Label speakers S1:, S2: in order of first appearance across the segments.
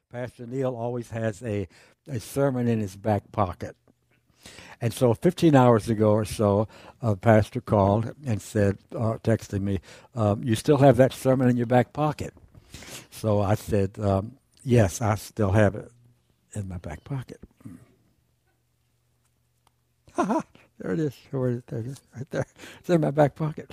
S1: Pastor Neil always has a sermon in his back pocket. And so 15 hours ago or so, a pastor called and said, texted me, you still have that sermon in your back pocket? So I said, yes, I still have it in my back pocket. There it is. There it is. Right there. It's in my back pocket.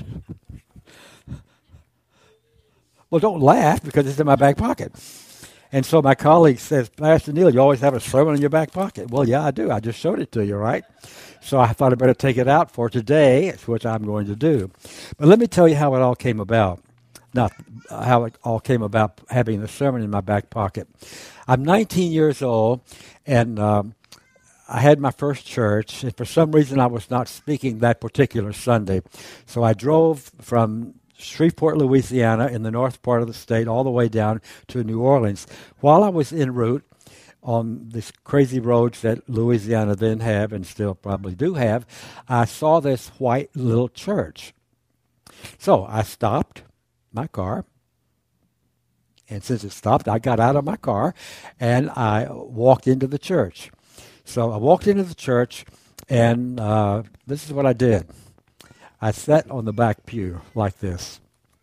S1: Well, don't laugh because it's in my back pocket. And so my colleague says, Pastor Neil, you always have a sermon in your back pocket. Well, yeah, I do. I just showed it to you, right? So I thought I'd better take it out for today, which I'm going to do. But let me tell you how it all came about. Not how it all came about having the sermon in my back pocket. I'm 19 years old, and I had my first church. And for some reason, I was not speaking that particular Sunday. So I drove from Shreveport, Louisiana, in the north part of the state, all the way down to New Orleans. While I was en route on these crazy roads that Louisiana then have and still probably do have, I saw this white little church. So I stopped my car, and since it stopped, I got out of my car, and I walked into the church. So I walked into the church, and this is what I did. I sat on the back pew like this.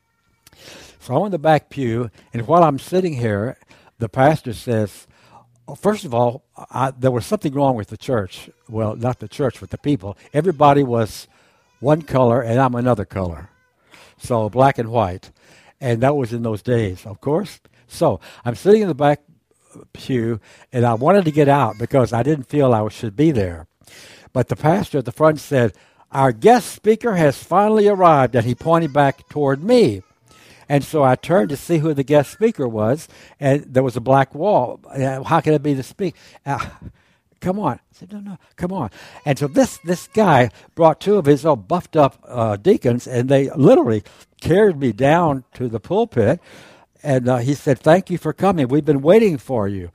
S1: So I'm on the back pew, and while I'm sitting here, the pastor says, first of all, there was something wrong with the church. Well, not the church, but the people. Everybody was one color, and I'm another color. So black and white. And that was in those days, of course. So I'm sitting in the back pew, and I wanted to get out because I didn't feel I should be there. But the pastor at the front said, our guest speaker has finally arrived, and he pointed back toward me. And so I turned to see who the guest speaker was, and there was a black wall. How can it be the speaker? Come on. I said, no, come on. And so this guy brought two of his old buffed up deacons, and they literally carried me down to the pulpit, and he said, thank you for coming. We've been waiting for you.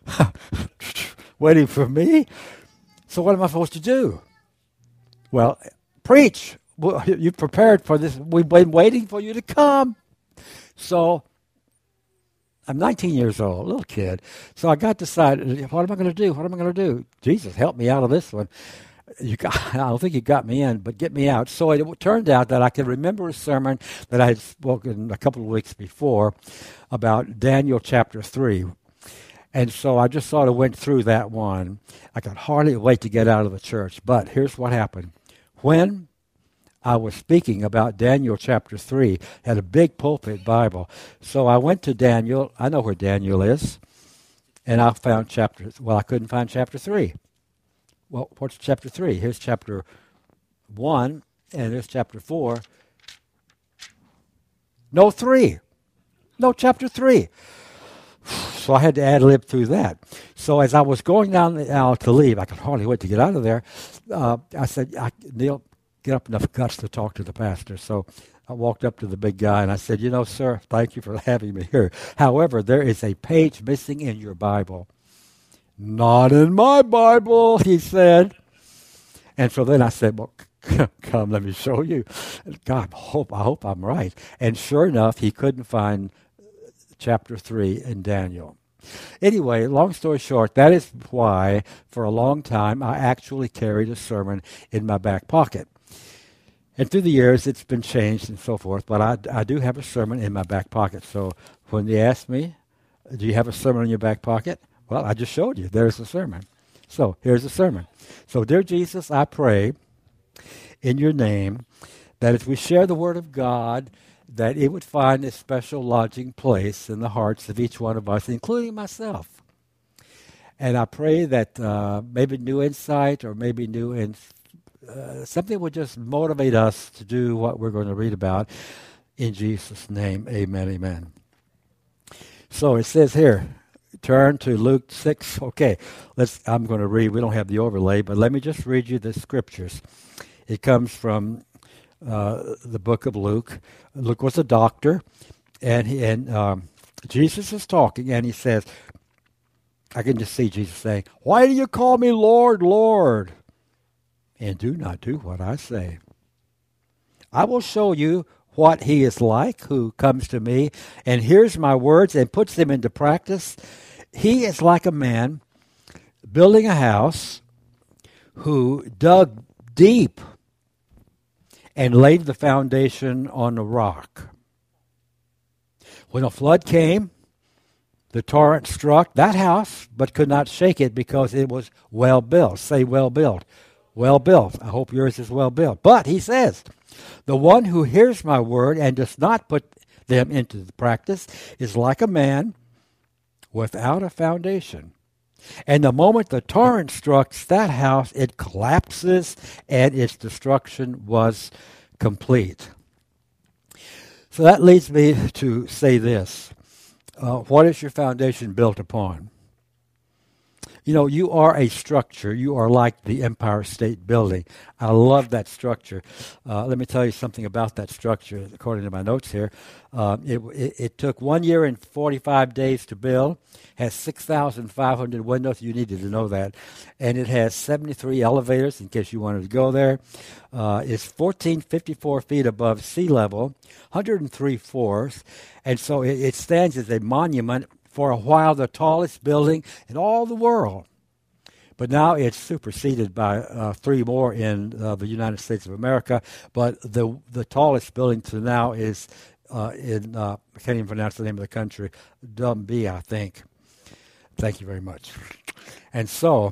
S1: Waiting for me? So what am I supposed to do? Well, preach. Well, you prepared for this. We've been waiting for you to come. So I'm 19 years old, a little kid. So I got decided, what am I going to do? What am I going to do? Jesus, help me out of this one. I don't think you got me in, but get me out. So it turned out that I could remember a sermon that I had spoken a couple of weeks before about Daniel chapter 3. And so I just sort of went through that one. I could hardly wait to get out of the church. But here's what happened. When I was speaking about Daniel chapter 3, had a big pulpit Bible. So I went to Daniel. I know where Daniel is. And I found I couldn't find chapter 3. Well, what's chapter 3? Here's chapter 1, and here's chapter 4. No 3. No chapter 3. So I had to ad-lib through that. So as I was going down the aisle to leave, I could hardly wait to get out of there. I said, Neil, get up enough guts to talk to the pastor. So I walked up to the big guy and I said, sir, thank you for having me here. However, there is a page missing in your Bible. Not in my Bible, he said. And so then I said, well, come, let me show you. God, I hope I'm right. And sure enough, he couldn't find chapter 3 in Daniel. Anyway, long story short, that is why for a long time I actually carried a sermon in my back pocket. And through the years, it's been changed and so forth, but I do have a sermon in my back pocket. So when they ask me, do you have a sermon in your back pocket? Well, I just showed you. There's a sermon. So here's a sermon. So, dear Jesus, I pray in your name that as we share the word of God, that it would find a special lodging place in the hearts of each one of us, including myself. And I pray that maybe new insight or maybe something would just motivate us to do what we're going to read about. In Jesus' name, amen, amen. So it says here, turn to Luke 6. Okay, I'm going to read. We don't have the overlay, but let me just read you the scriptures. It comes from the book of Luke. Luke was a doctor, and Jesus is talking, and he says, I can just see Jesus saying, why do you call me Lord, Lord, and do not do what I say? I will show you what he is like who comes to me and hears my words and puts them into practice. He is like a man building a house who dug deep and laid the foundation on the rock. When a flood came, the torrent struck that house, but could not shake it because it was well built. Say well built. Well built. I hope yours is well built. But he says, the one who hears my word and does not put them into the practice is like a man without a foundation. And the moment the torrent struck that house, it collapses and its destruction was complete. So that leads me to say this. What is your foundation built upon? You know, you are a structure. You are like the Empire State Building. I love that structure. Let me tell you something about that structure, according to my notes here. It took 1 year and 45 days to build. Has 6,500 windows. You needed to know that. And it has 73 elevators, in case you wanted to go there. It's 1,454 feet above sea level, 103 floors. And so it stands as a monument, for a while the tallest building in all the world. But now it's superseded by 3 more in the United States of America. But the tallest building to now is I can't even pronounce the name of the country, Dundee, I think. Thank you very much. And so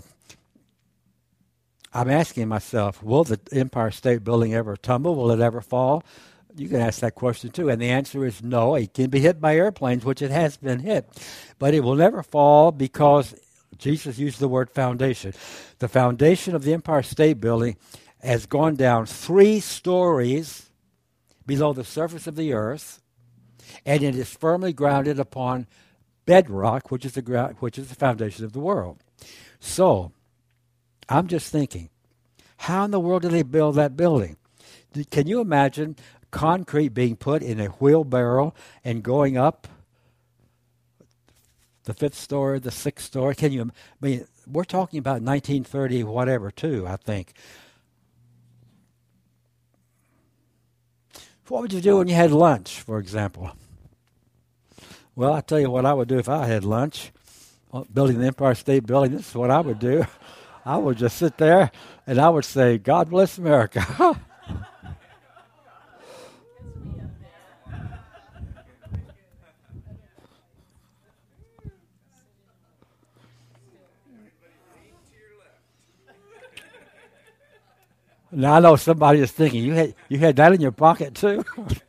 S1: I'm asking myself, will the Empire State Building ever tumble? Will it ever fall? You can ask that question too. And the answer is no. It can be hit by airplanes, which it has been hit. But it will never fall because Jesus used the word foundation. The foundation of the Empire State Building has gone down 3 stories below the surface of the earth, and it is firmly grounded upon bedrock, which is the foundation of the world. So, I'm just thinking, how in the world did they build that building? Can you imagine concrete being put in a wheelbarrow and going up the 5th story, the 6th story? We're talking about 1930 whatever too, I think. What would you do when you had lunch, for example? Well, I'll tell you what I would do if I had lunch. Building the Empire State Building, this is what I would do. I would just sit there and I would say, God bless America. Now I know somebody is thinking, you had that in your pocket too?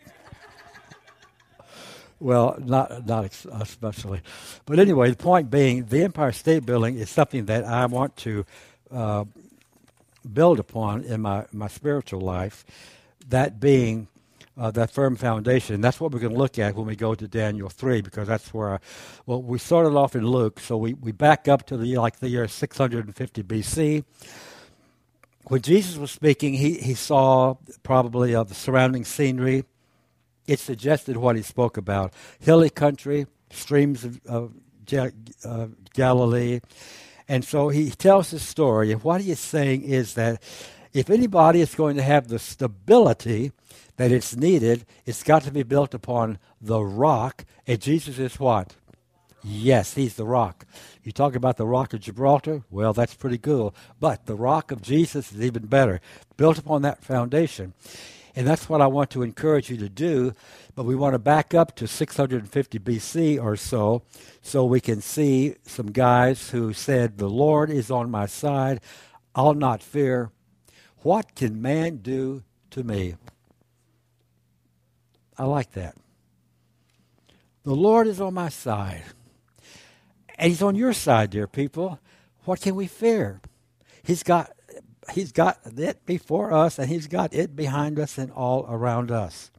S1: Well, not especially. But anyway, the point being, the Empire State Building is something that I want to build upon in my spiritual life, that being that firm foundation. That's what we're going to look at when we go to Daniel 3, because that's where, we started off in Luke, so we back up to the year 650 BC. When Jesus was speaking, he saw probably the surrounding scenery. It suggested what he spoke about. Hilly country, streams of Galilee. And so he tells his story. And what he is saying is that if anybody is going to have the stability that it's needed, it's got to be built upon the rock. And Jesus is what? Yes, he's the rock. You talk about the rock of Gibraltar, well, that's pretty cool. But the rock of Jesus is even better, built upon that foundation. And that's what I want to encourage you to do. But we want to back up to 650 BC or so we can see some guys who said, the Lord is on my side. I'll not fear. What can man do to me? I like that. The Lord is on my side. And he's on your side, dear people. What can we fear? He's got it before us, and he's got it behind us and all around us.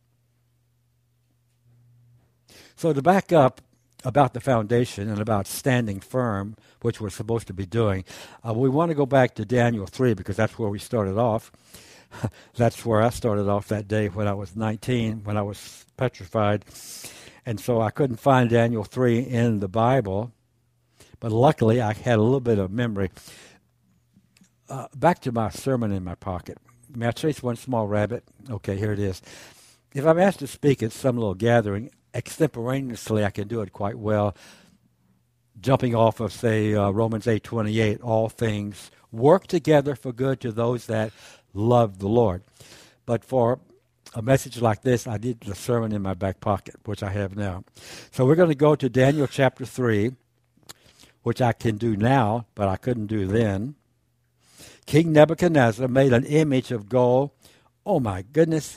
S1: So to back up about the foundation and about standing firm, which we're supposed to be doing, we want to go back to Daniel 3 because that's where we started off. That's where I started off that day when I was 19, when I was petrified. And so I couldn't find Daniel 3 in the Bible, but luckily I had a little bit of memory. Back to my sermon in my pocket. May I chase one small rabbit? Okay, here it is. If I'm asked to speak at some little gathering, extemporaneously I can do it quite well. jumping off of, say, Romans 8:28, all things work together for good to those that love the Lord. But for a message like this, I need the sermon in my back pocket, which I have now. So we're going to go to Daniel chapter 3, which I can do now, but I couldn't do then. King Nebuchadnezzar made an image of gold. Oh my goodness.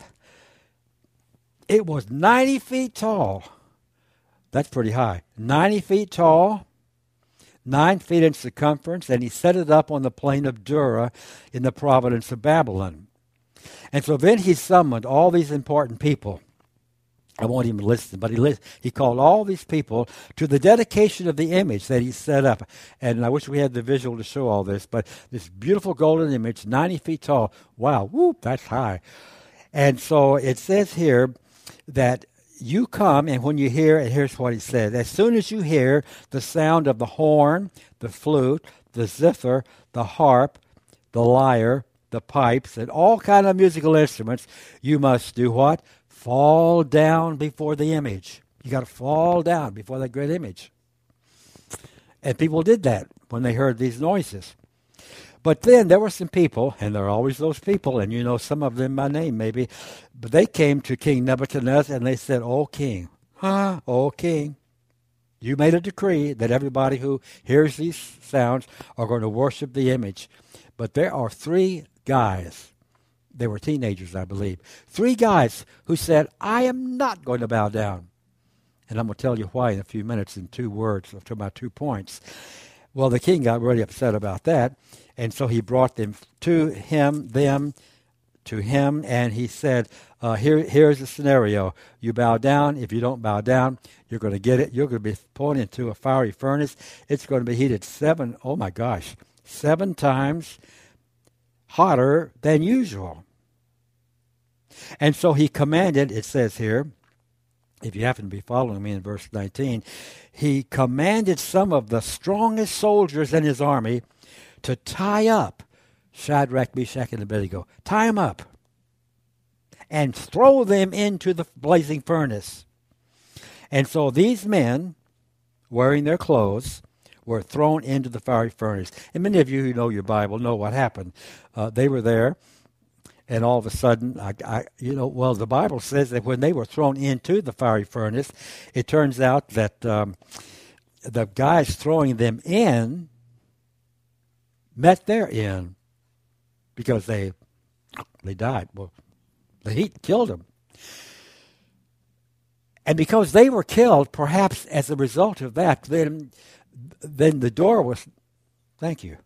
S1: It was 90 feet tall. That's pretty high. 90 feet tall, 9 feet in circumference, and he set it up on the plain of Dura in the province of Babylon. And so then he summoned all these important people. I won't even list them, but he called all these people to the dedication of the image that he set up. And I wish we had the visual to show all this, but this beautiful golden image, 90 feet tall. Wow, whoop, that's high. And so it says here that you come, and when you hear, and here's what he said, as soon as you hear the sound of the horn, the flute, the zither, the harp, the lyre, the pipes, and all kind of musical instruments, you must do what? Fall down before the image. You got to fall down before that great image. And people did that when they heard these noises. But then there were some people, and there are always those people, and you know some of them by name maybe, but they came to King Nebuchadnezzar and they said, "O king, O king, you made a decree that everybody who hears these sounds are going to worship the image. But there are 3 guys, they were teenagers, I believe, 3 guys who said, I am not going to bow down." And I'm going to tell you why in a few minutes in 2 words, to my 2 points. Well, the king got really upset about that, and so he brought them to him, and he said, here's the scenario. You bow down. If you don't bow down, you're going to get it. You're going to be thrown into a fiery furnace. It's going to be heated 7 times hotter than usual. And so he commanded, it says here, if you happen to be following me in verse 19, he commanded some of the strongest soldiers in his army to tie up Shadrach, Meshach, and Abednego. Tie them up and throw them into the blazing furnace. And so these men, wearing their clothes, were thrown into the fiery furnace. And many of you who know your Bible know what happened. They were there, and all of a sudden, the Bible says that when they were thrown into the fiery furnace, it turns out that the guys throwing them in met their end because they died. Well, the heat killed them. And because they were killed, perhaps as a result of that, then the door was, thank you.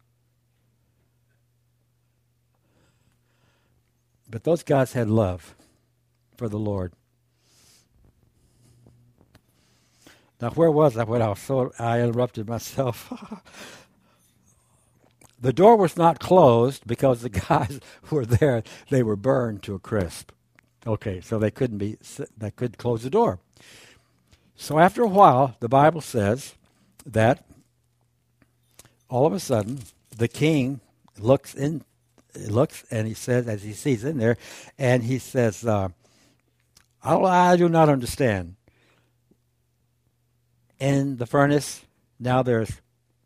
S1: But those guys had love for the Lord. Now, where was I when I interrupted myself? The door was not closed because the guys who were there, they were burned to a crisp. Okay, so they couldn't close the door. So after a while, the Bible says that all of a sudden the king looks and he says, as he sees in there, and he says, I do not understand. In the furnace, now there's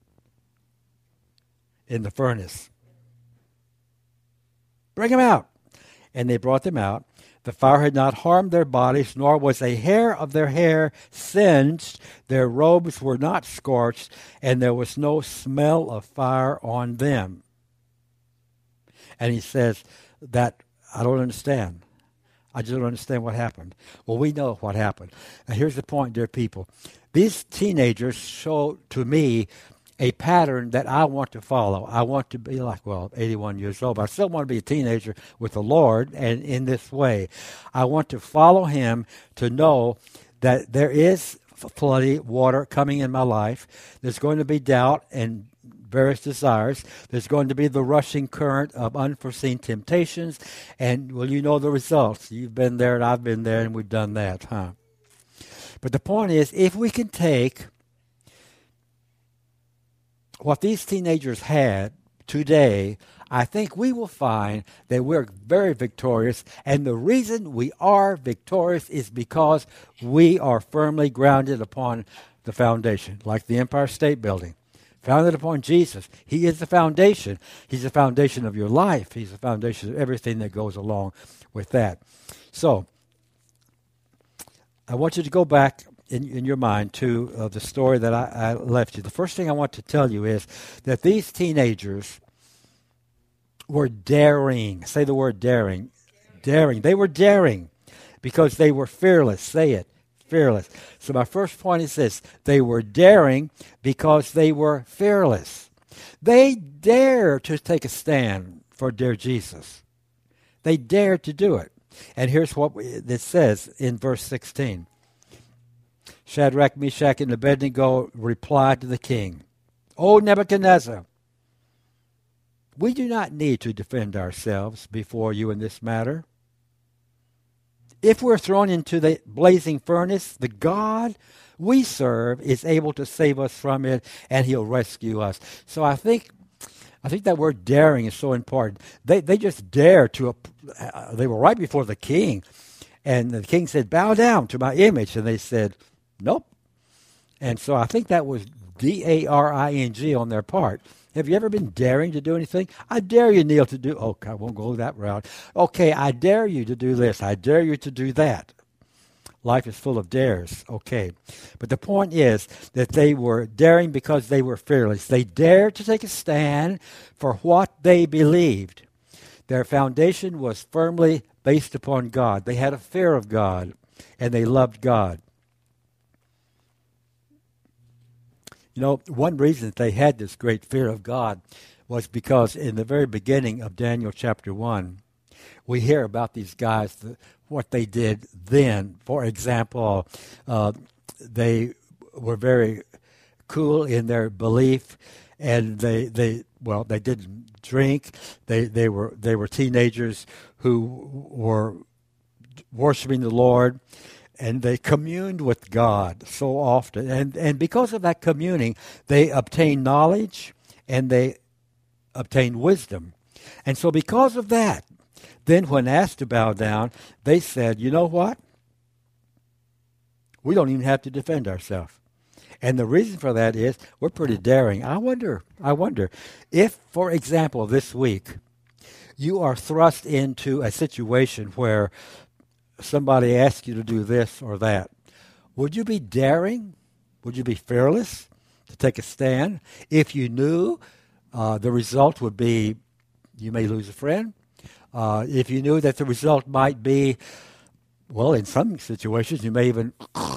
S1: in the furnace. Bring them out. And they brought them out. The fire had not harmed their bodies, nor was a hair of their hair singed. Their robes were not scorched, and there was no smell of fire on them. And he says that, I don't understand. I just don't understand what happened. Well, we know what happened. Now, here's the point, dear people. These teenagers show to me a pattern that I want to follow. I want to be 81 years old, but I still want to be a teenager with the Lord, and in this way. I want to follow him to know that there is floody water coming in my life. There's going to be doubt and various desires. There's going to be the rushing current of unforeseen temptations, and, well, you know the results. You've been there, and I've been there, and we've done that, huh? But the point is, if we can take what these teenagers had today, I think we will find that we're very victorious. And the reason we are victorious is because we are firmly grounded upon the foundation, like the Empire State Building. Founded upon Jesus. He is the foundation. He's the foundation of your life. He's the foundation of everything that goes along with that. So, I want you to go back in your mind to the story that I left you. The first thing I want to tell you is that these teenagers were daring. Say the word daring. Daring. They were daring because they were fearless. Say it. Fearless. So my first point is this. They were daring because they were fearless. They dared to take a stand for dear Jesus. They dared to do it. And here's what it says in verse 16. Shadrach, Meshach, and Abednego replied to the king, O Nebuchadnezzar, we do not need to defend ourselves before you in this matter. If we're thrown into the blazing furnace, the God we serve is able to save us from it, and he'll rescue us. So I think that word daring is so important. They just dared to, they were right before the king, and the king said, bow down to my image, and they said, nope. And so I think that was daring on their part. Have you ever been daring to do anything? I dare you, Neil, to do... Okay, I won't go that route. Okay, I dare you to do this. I dare you to do that. Life is full of dares. Okay. But the point is that they were daring because they were fearless. They dared to take a stand for what they believed. Their foundation was firmly based upon God. They had a fear of God, and they loved God. You know, one reason that they had this great fear of God was because in the very beginning of Daniel chapter 1, we hear about these guys, what they did then. For example, they were very cool in their belief, and they didn't drink. They were teenagers who were worshiping the Lord. And they communed with God so often. And because of that communing, they obtained knowledge and they obtained wisdom. And so because of that, then when asked to bow down, they said, you know what? We don't even have to defend ourselves. And the reason for that is we're pretty daring. I wonder if, for example, this week, you are thrust into a situation where somebody asks you to do this or that, would you be daring? Would you be fearless to take a stand if you knew the result would be you may lose a friend? If you knew that the result might be, well, in some situations you may even,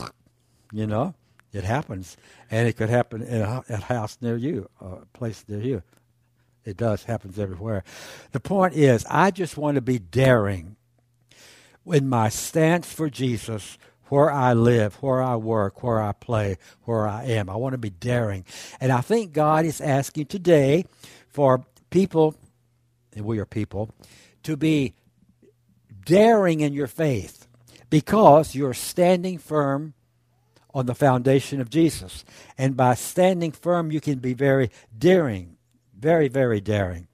S1: it happens. And it could happen in a house near you, a place near you. It does, happens everywhere. The point is, I just want to be daring in my stance for Jesus, where I live, where I work, where I play, where I am. I want to be daring. And I think God is asking today for people, and we are people, to be daring in your faith because you're standing firm on the foundation of Jesus. And by standing firm, you can be very daring, very, very daring.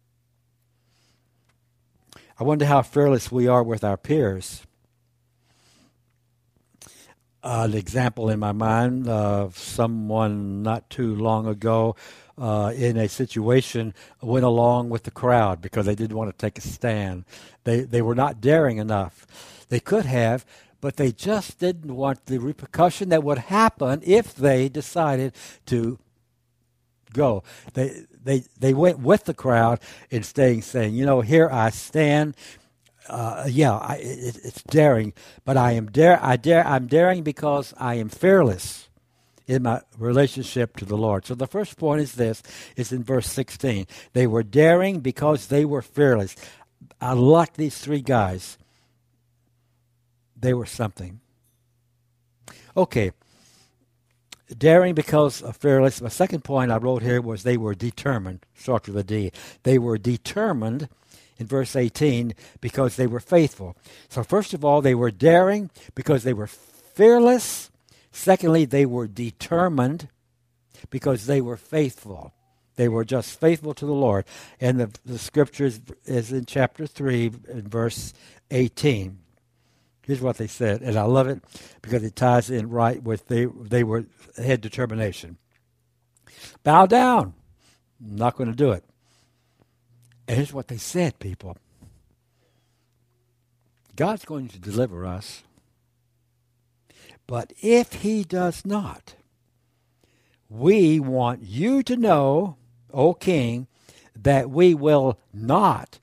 S1: I wonder how fearless we are with our peers. An example in my mind of someone not too long ago in a situation went along with the crowd because they didn't want to take a stand. They were not daring enough. They could have, but they just didn't want the repercussion that would happen if they decided to go. They went with the crowd instead, saying, here I stand. It's daring, but I'm daring because I am fearless in my relationship to the Lord. So the first point is this, is in verse 16. They were daring because they were fearless. I like these three guys. They were something. Okay. Daring because of fearless. My second point I wrote here was they were determined. Starts with a D. They were determined in verse 18 because they were faithful. So first of all, they were daring because they were fearless. Secondly, they were determined because they were faithful. They were just faithful to the Lord. And the scripture is in chapter 3 in verse 18. Here's what they said, and I love it because it ties in right with they had determination. Bow down. I'm not going to do it. And here's what they said, people. God's going to deliver us, but if he does not, we want you to know, O king, that we will not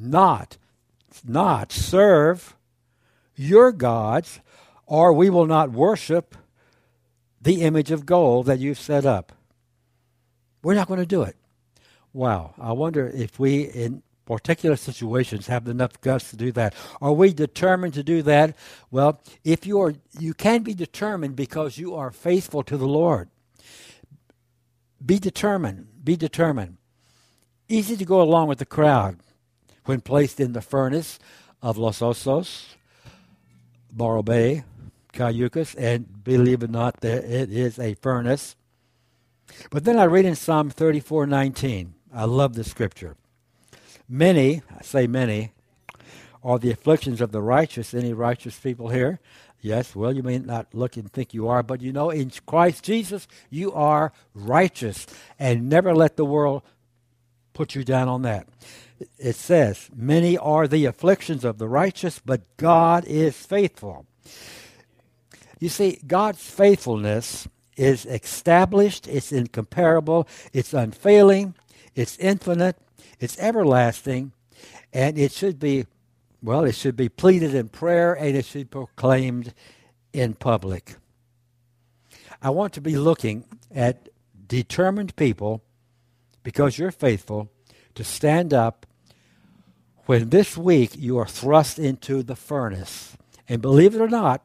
S1: serve your gods, or we will not worship the image of gold that you've set up. We're not going to do it. Wow. I wonder if we, in particular situations, have enough guts to do that. Are we determined to do that? Well, if you can be determined because you are faithful to the Lord. Be determined. Be determined. Easy to go along with the crowd when placed in the furnace of Los Osos, Morro Bay, Cayucas, and believe it or not, it is a furnace. But then I read in Psalm 34:19. I love this scripture. Many, I say many, are the afflictions of the righteous. Any righteous people here? Yes, well, you may not look and think you are, but you know, in Christ Jesus, you are righteous. And never let the world put you down on that. It says, many are the afflictions of the righteous, but God is faithful. You see, God's faithfulness is established, it's incomparable, it's unfailing, it's infinite, it's everlasting, and it should be pleaded in prayer, and it should be proclaimed in public. I want to be looking at determined people, because you're faithful, to stand up when this week you are thrust into the furnace. And believe it or not,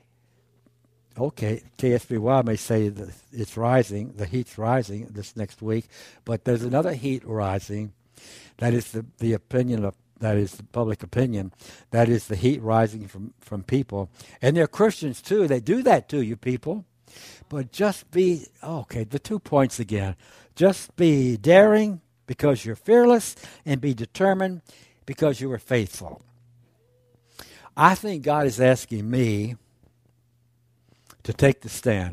S1: okay, KSBY may say that it's rising, the heat's rising this next week, but there's another heat rising. That is the opinion of, that is the public opinion. That is the heat rising from people. And they're Christians too. They do that to you people. But just be, okay, the 2 points again. Just be daring because you're fearless, and be determined because you are faithful. I think God is asking me to take the stand.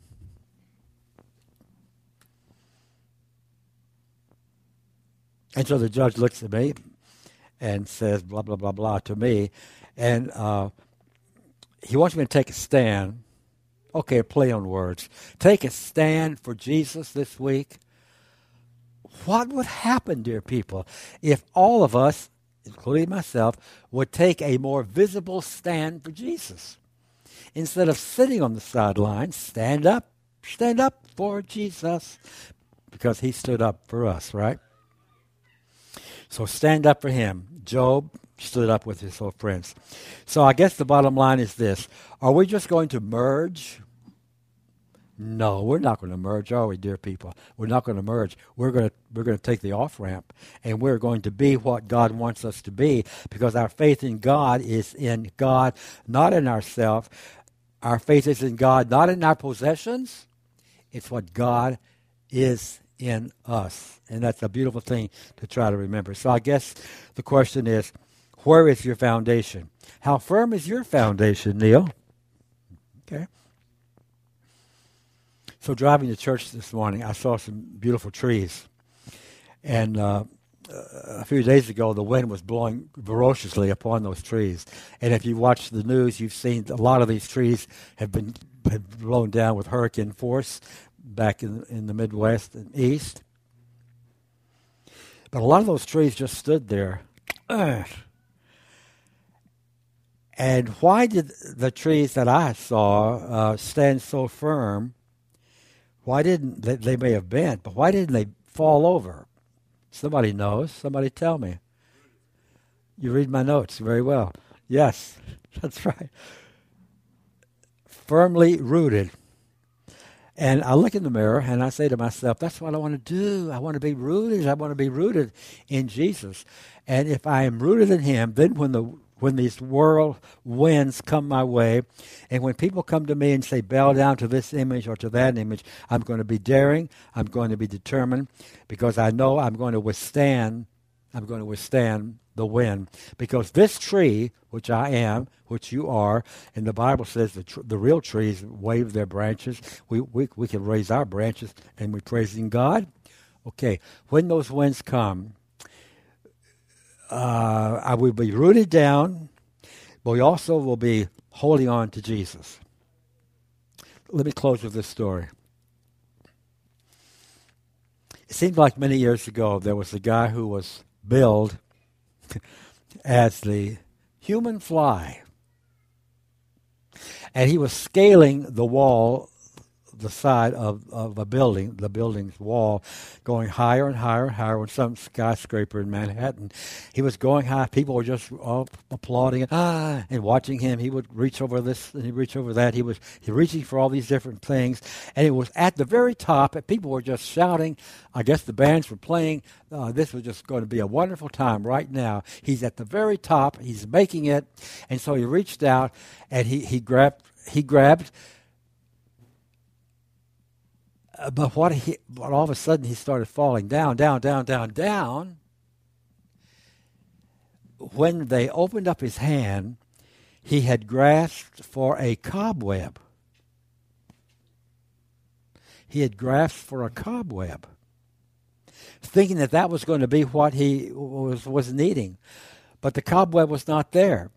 S1: And so the judge looks at me and says, blah, blah, blah, blah, to me. And he wants me to take a stand. Okay, a play on words. Take a stand for Jesus this week. What would happen, dear people, if all of us, including myself, would take a more visible stand for Jesus? Instead of sitting on the sidelines, stand up for Jesus, because he stood up for us, right? So stand up for him. Job stood up with his old friends. So I guess the bottom line is this. Are we just going to merge? No, we're not going to merge, are we, dear people? We're not going to merge. We're going to take the off-ramp, and we're going to be what God wants us to be, because our faith in God is in God, not in ourselves. Our faith is in God, not in our possessions. It's what God is in us. And that's a beautiful thing to try to remember. So I guess the question is, where is your foundation? How firm is your foundation, Neil? Okay. So driving to church this morning, I saw some beautiful trees. And a few days ago, the wind was blowing ferociously upon those trees. And if you watch the news, you've seen a lot of these trees have been blown down with hurricane force back in the Midwest and East. But a lot of those trees just stood there. And why did the trees that I saw stand so firm? Why didn't they may have bent, but why didn't they fall over? Somebody knows. Somebody tell me. You read my notes very well. Yes, that's right. Firmly rooted. And I look in the mirror and I say to myself, that's what I want to do. I want to be rooted. I want to be rooted in Jesus. And if I am rooted in him, then when these world winds come my way, and when people come to me and say, bow down to this image or to that image, I'm going to be daring, I'm going to be determined, because I know I'm going to withstand the wind. Because this tree, which I am, which you are, and the Bible says the real trees wave their branches. We can raise our branches, and we're praising God. Okay, when those winds come, I will be rooted down, but we also will be holding on to Jesus. Let me close with this story. It seems like many years ago there was a guy who was billed as the human fly. And he was scaling the wall, the side of a building, the building's wall, going higher and higher and higher on some skyscraper in Manhattan. He was going high. People were just all applauding and watching him. He would reach over this and he'd reach over that. He was reaching for all these different things. And it was at the very top, and people were just shouting. I guess the bands were playing. This was just going to be a wonderful time right now. He's at the very top. He's making it. And so he reached out and he grabbed but all of a sudden he started falling down. When they opened up his hand, he had grasped for a cobweb. Thinking that was going to be what he was needing. But the cobweb was not there.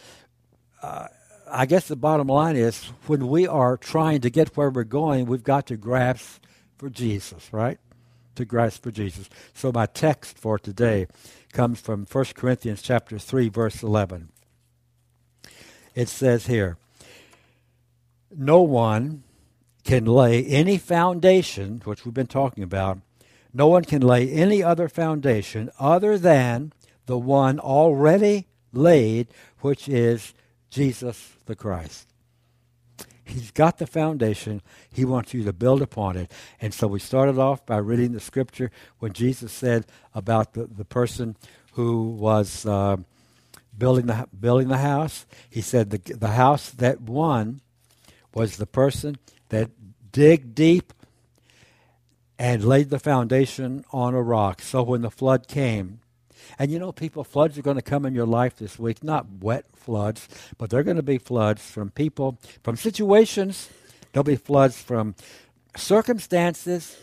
S1: I guess the bottom line is when we are trying to get where we're going, we've got to grasp for Jesus, right? To grasp for Jesus. So my text for today comes from 1 Corinthians chapter 3, verse 11. It says here, no one can lay any foundation, which we've been talking about, no one can lay any other foundation other than the one already laid, which is Jesus the Christ. He's got the foundation. He wants you to build upon it. And so we started off by reading the scripture when Jesus said about the person who was building the house. He said the house that won was the person that dig deep and laid the foundation on a rock. So when the flood came, and you know, people, floods are going to come in your life this week, not wet floods, but they're going to be floods from people, from situations. There'll be floods from circumstances.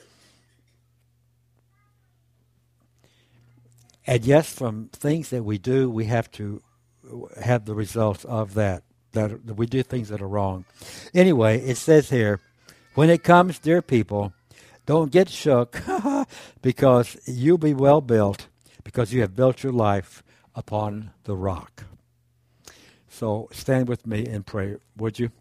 S1: And yes, from things that we do, we have to have the results of that we do things that are wrong. Anyway, it says here, when it comes, dear people, don't get shook because you'll be well built, because you have built your life upon the rock. So stand with me and pray, would you?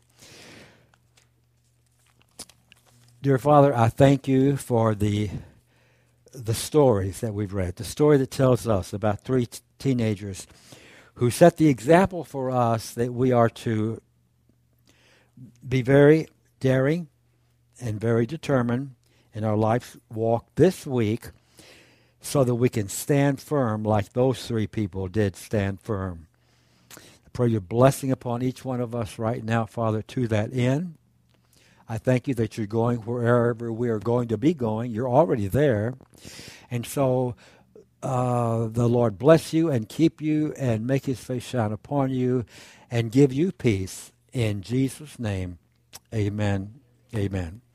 S1: Dear Father, I thank you for the stories that we've read, the story that tells us about three teenagers who set the example for us that we are to be very daring and very determined in our life's walk this week so that we can stand firm like those three people did stand firm. I pray your blessing upon each one of us right now, Father, to that end. I thank you that you're going wherever we are going to be going. You're already there. And so the Lord bless you and keep you and make his face shine upon you and give you peace. In Jesus' name, amen. Amen.